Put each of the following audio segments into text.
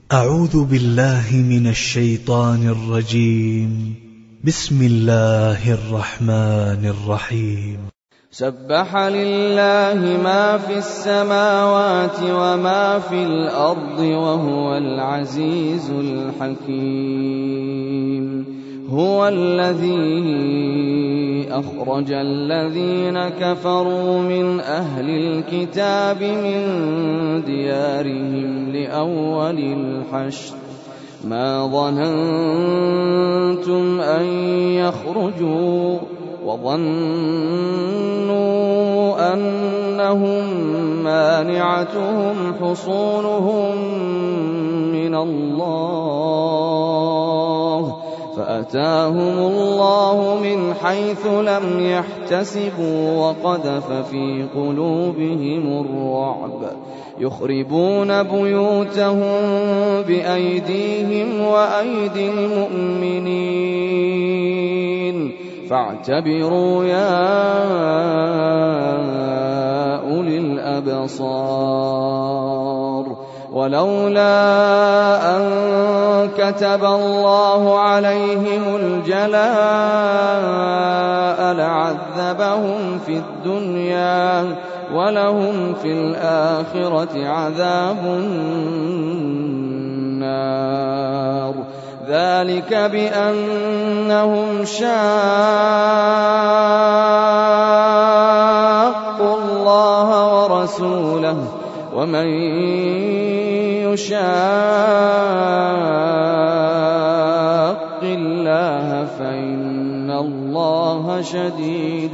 أعوذ بالله من الشيطان الرجيم. بسم الله الرحمن الرحيم. سبح لله ما في السماوات وما في الأرض وهو العزيز الحكيم. هو الذي أخرج الذين كفروا من أهل الكتاب من ديارهم لأول الحشر ما ظننتم أن يخرجوا وظنوا أنهم مانعتهم حصونهم من الله فأتاهم الله من حيث لم يحتسبوا وقذف في قلوبهم الرعب يخربون بيوتهم بأيديهم وأيدي المؤمنين فاعتبروا يا أولي الأبصار. ولولا أن كتب الله عليهم الجلاء لعذبهم في الدنيا ولهم في الآخرة عذاب النار. ذلك بأنهم شاقوا الله ورسوله ومن يشاق الله فإن الله شديد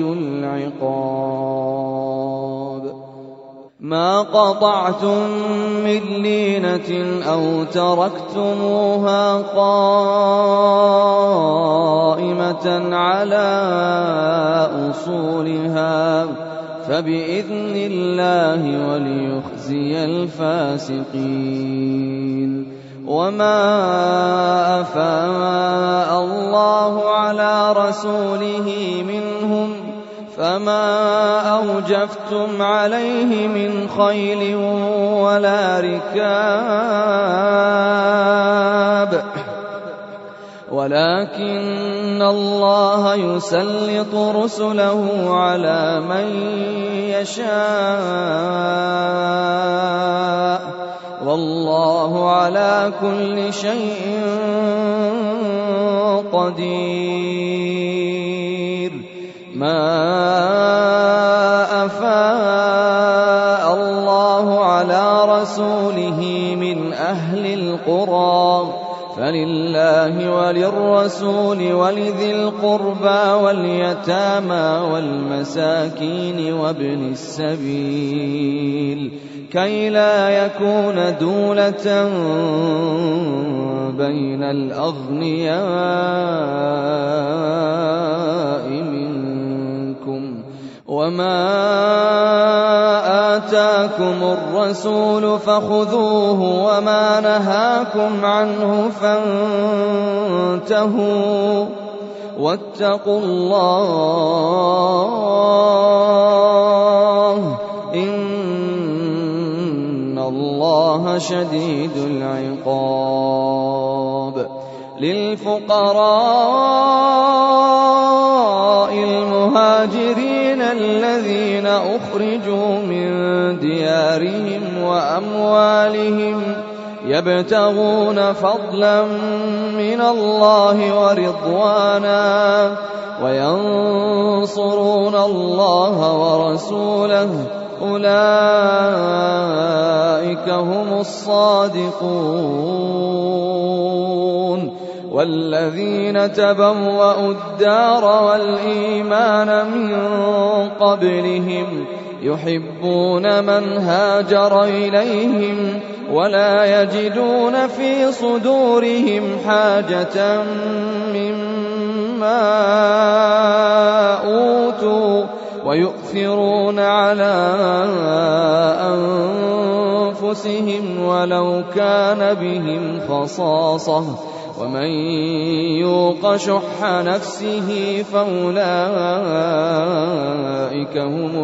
العقاب. ما قطعتم من لينة أو تركتموها قائمة على أصولها فبإذن الله وليخزي الفاسقين. وما أفاء الله على رسوله منهم فما أوجفتم عليه من خيل ولا ركاب ولكن الله يسلط رسله على من يشاء والله على كل شيء قدير. ما أفاء الله على رسوله من أهل القرى فلله وللرسول ولذي القربى واليتامى والمساكين وابن السبيل كي لا يكون دولة بين الأغنياء منكم. وما آتاكم الرسول فخذوه وما نهاكم عنه فانتهوا واتقوا الله إن الله شديد العقاب. للفقراء المهاجرين الذين أخرجوا من ديارهم وأموالهم يبتغون فضلا من الله ورضوانا وينصرون الله ورسوله أولئك هم الصادقون. والذين تبوأوا الدار والإيمان من قبلهم يحبون من هاجر إليهم ولا يجدون في صدورهم حاجة مما أوتوا ويؤثرون على أنفسهم ولو كان بهم خصاصة ومن يوق شح نفسه فأولئك هم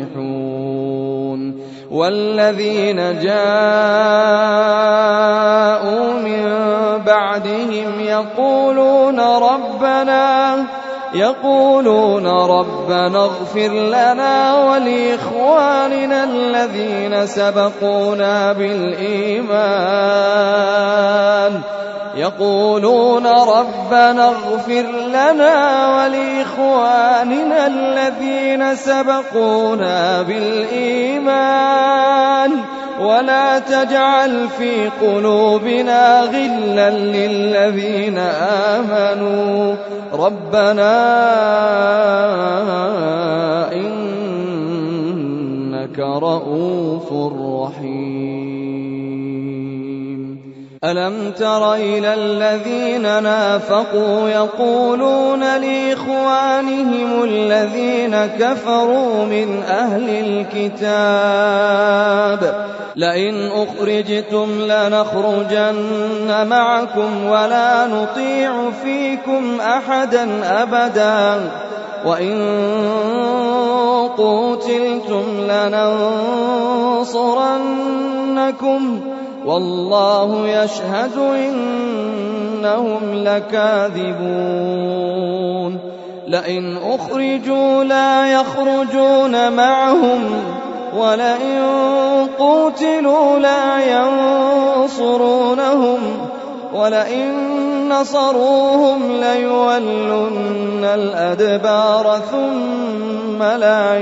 المفلحون. والذين جاءوا بعدهم يقولون ربنا اغفر لنا ولإخواننا الذين سبقونا بالإيمان ولا تجعل في قلوبنا غلا للذين آمنوا ربنا إنك رؤوف رحيم. ألم تر إلى الذين نافقوا يقولون لإخوانهم الذين كفروا من أهل الكتاب لئن أخرجتم لنخرجن معكم ولا نطيع فيكم أحدا أبدا وإن قوتلتم لننصرنكم والله يشهد إنهم لكاذبون. لئن أخرجوا لا يخرجون معهم ولئن قوتلوا لا ينصرونهم ولئن نصروهم ليولن الأدبار ثم لا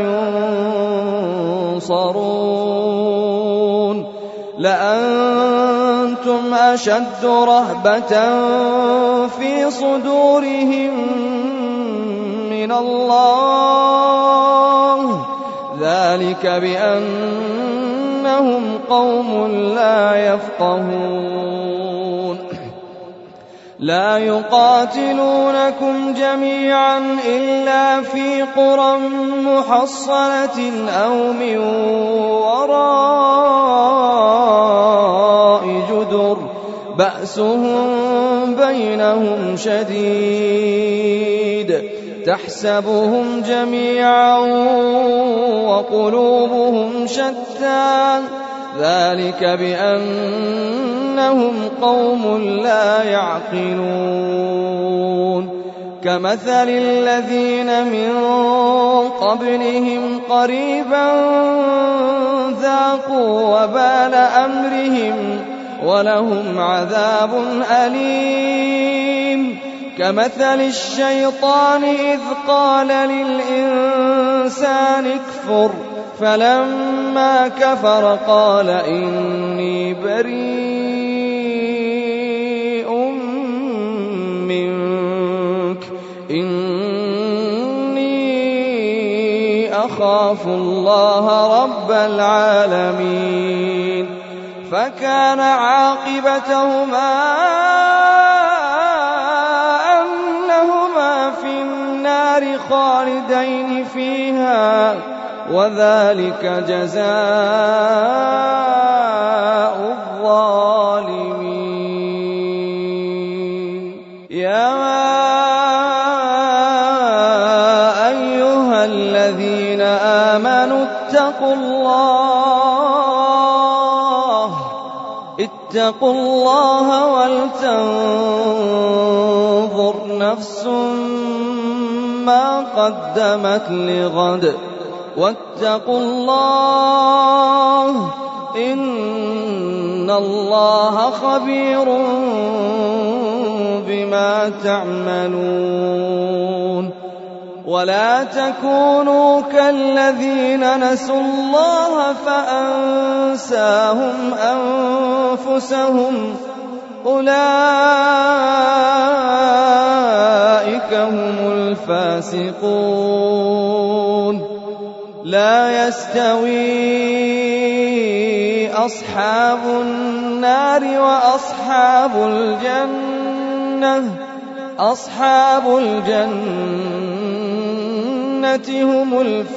ينصرون. لأنتم أشد رهبة في صدورهم من الله ذلك بأنهم قوم لا يفقهون. لا يقاتلونكم جميعا إلا في قرى محصنة أو من وراء جدر بأسهم بينهم شديد تحسبهم جميعا وقلوبهم شتى ذلك بأنهم قوم لا يعقلون. كمثل الذين من قبلهم قريبا ذاقوا وبال أمرهم ولهم عذاب أليم. كمثل الشيطان إذ قال للإنسان اكفر فلما كفر قال إني بريء منك إني أخاف الله رب العالمين. فكان عاقبتهما أنهما في النار خالدين فيها وذلك جزاء الظالمين. يا أيها الذين آمنوا اتقوا الله ولتنظر نفس ما قدمت لغد واتقوا الله إن الله خبير بما تعملون. ولا تكونوا كالذين نسوا الله فأنساهم أنفسهم أولئك هم الفاسقون. لا يستوي أصحاب النار وأصحاب الجنة هم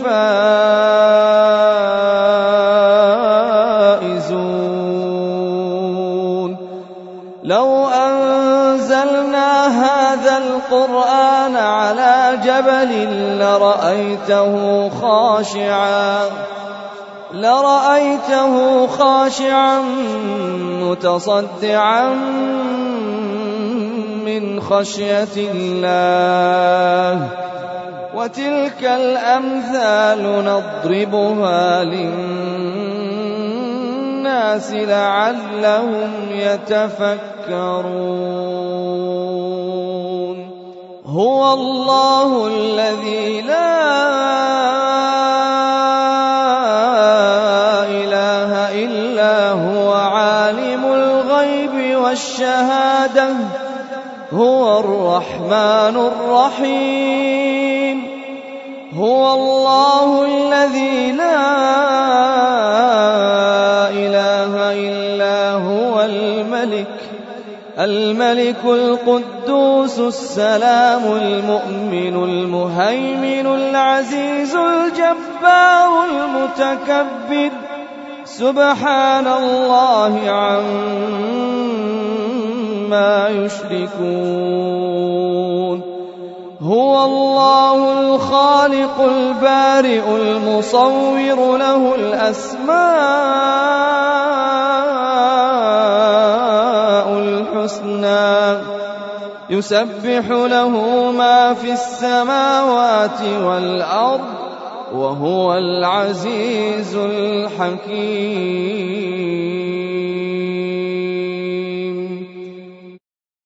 الفائزون. لو أنزلنا هذا القرآن على جبل لرأيته خاشعا متصدعا من خشية الله وتلك الأمثال نضربها للناس لعلهم يتفكرون هو الله الذي لا إله إلا هو عالم الغيب والشهادة هو الرحمن الرحيم هو الله الذي لا إله إلا هو الملك القدوس السلام المؤمن المهيمن العزيز الجبار المتكبر سبحان الله عما يشركون هو الله الخالق البارئ المصور له الأسماء الحسنى يسبح له ما في السماوات والأرض وهو العزيز الحكيم